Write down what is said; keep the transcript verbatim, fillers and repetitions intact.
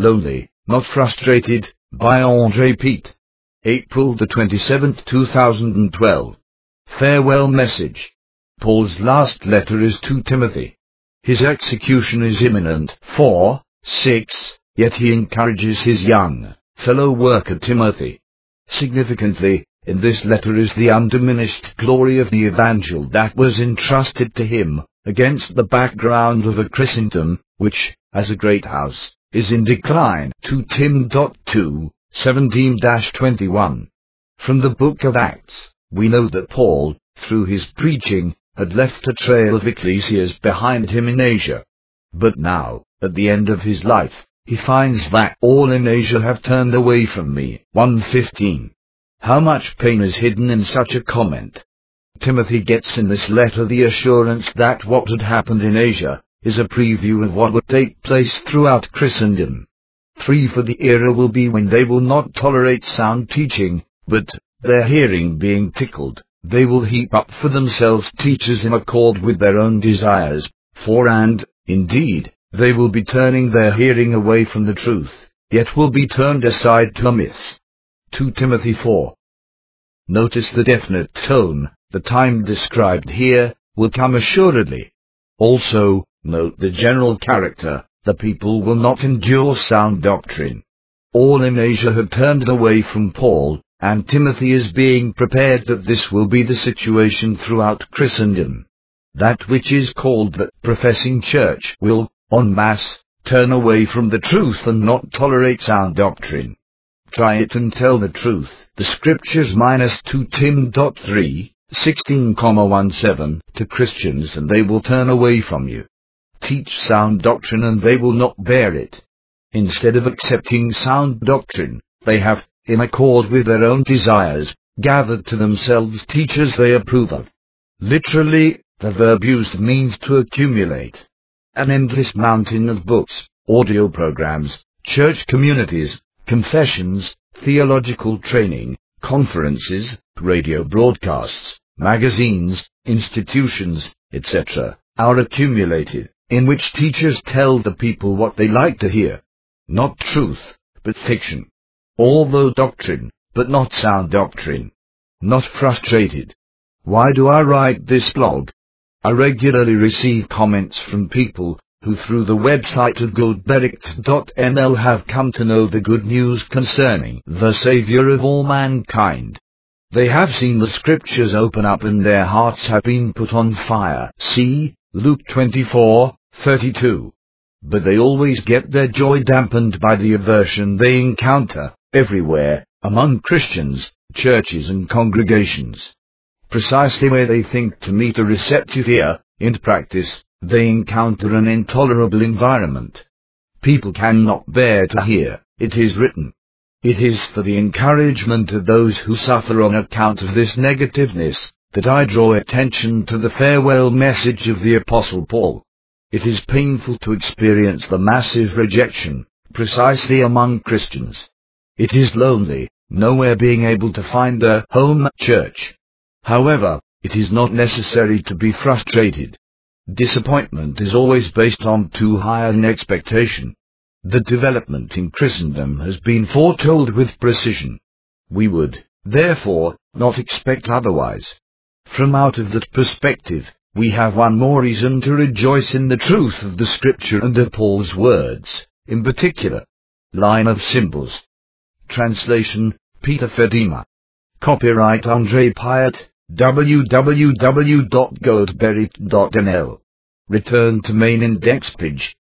Lonely, Not Frustrated, by Andre Pete. April the twenty-seventh, two thousand twelve. Farewell message. Paul's last letter is to Timothy. His execution is imminent. four, six, yet he encourages his young fellow worker Timothy. Significantly, in this letter is the undiminished glory of the evangel that was entrusted to him, against the background of a Christendom, which, as a great house, is in decline. two Tim two, seventeen to twenty-one. From the book of Acts, we know that Paul, through his preaching, had left a trail of ecclesias behind him in Asia. But now, at the end of his life, he finds that all in Asia have turned away from me. one fifteen. How much pain is hidden in such a comment? Timothy gets in this letter the assurance that what had happened in Asia is a preview of what would take place throughout Christendom. Three For the era will be when they will not tolerate sound teaching, but, their hearing being tickled, they will heap up for themselves teachers in accord with their own desires. Four And, indeed, they will be turning their hearing away from the truth, yet will be turned aside to myths. two Timothy four. Notice the definite tone. The time described here will come assuredly. Also, note the general character. The people will not endure sound doctrine. All in Asia have turned away from Paul, and Timothy is being prepared that this will be the situation throughout Christendom. That which is called the professing church will, en masse, turn away from the truth and not tolerate sound doctrine. Try it and tell the truth. The Scriptures minus two Tim three, sixteen seventeen, to Christians and they will turn away from you. Teach sound doctrine and they will not bear it. Instead of accepting sound doctrine, they have, in accord with their own desires, gathered to themselves teachers they approve of. Literally, the verb used means to accumulate. An endless mountain of books, audio programs, church communities, confessions, theological training, conferences, radio broadcasts, magazines, institutions, et cetera, are accumulated, in which teachers tell the people what they like to hear. Not truth, but fiction. Although doctrine, but not sound doctrine. Not frustrated. Why do I write this blog? I regularly receive comments from people who through the website of goldbericht dot n l have come to know the good news concerning the Saviour of all mankind. They have seen the Scriptures open up and their hearts have been put on fire. See Luke twenty-four, thirty-two. But they always get their joy dampened by the aversion they encounter, everywhere, among Christians, churches and congregations. Precisely where they think to meet a receptive ear, in practice, they encounter an intolerable environment. People cannot bear to hear, it is written. It is for the encouragement of those who suffer on account of this negativeness, that I draw attention to the farewell message of the Apostle Paul. It is painful to experience the massive rejection, precisely among Christians. It is lonely, nowhere being able to find a home church. However, it is not necessary to be frustrated. Disappointment is always based on too high an expectation. The development in Christendom has been foretold with precision. We would, therefore, not expect otherwise. From out of that perspective, we have one more reason to rejoice in the truth of the Scripture and of Paul's words, in particular. Line of symbols. Translation, Peter Fedima. Copyright Andre Pyatt, w w w dot goldbericht dot n l. Return to main index page.